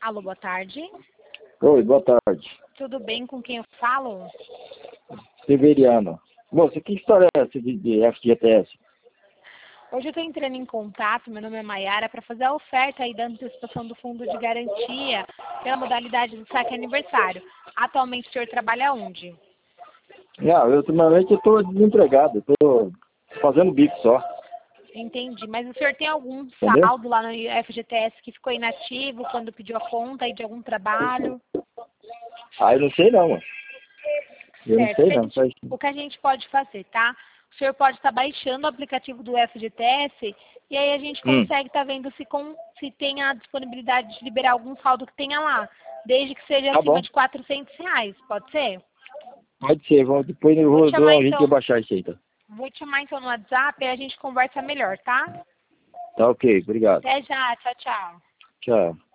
Alô, boa tarde. Oi, boa tarde. Tudo bem, com quem eu falo? Severiano. Moça, que história é essa de FGTS? Hoje eu estou entrando em contato, meu nome é Maiara, para fazer a oferta aí da antecipação do fundo de garantia pela modalidade do saque aniversário. Atualmente o senhor trabalha onde? Não, eu ultimamente estou desempregado, estou fazendo bico só, Entendi, mas o senhor tem algum entendeu? saldo lá no FGTS que ficou inativo quando pediu a conta aí de algum trabalho? Ah, eu não sei não, mano. Eu não Certo. sei não. Faz... O que a gente pode fazer, tá? O senhor pode estar baixando o aplicativo do FGTS e aí a gente consegue estar vendo se tem a disponibilidade de liberar algum saldo que tenha lá, desde que seja Tá acima bom, de R$ 400, pode ser? pode ser. Depois eu Vou te vou dar chamar um jeito de então, baixar isso aí, tá? vou te chamar então no WhatsApp e a gente conversa melhor, tá? Tá ok, obrigado. Até já, tchau, tchau. Tchau.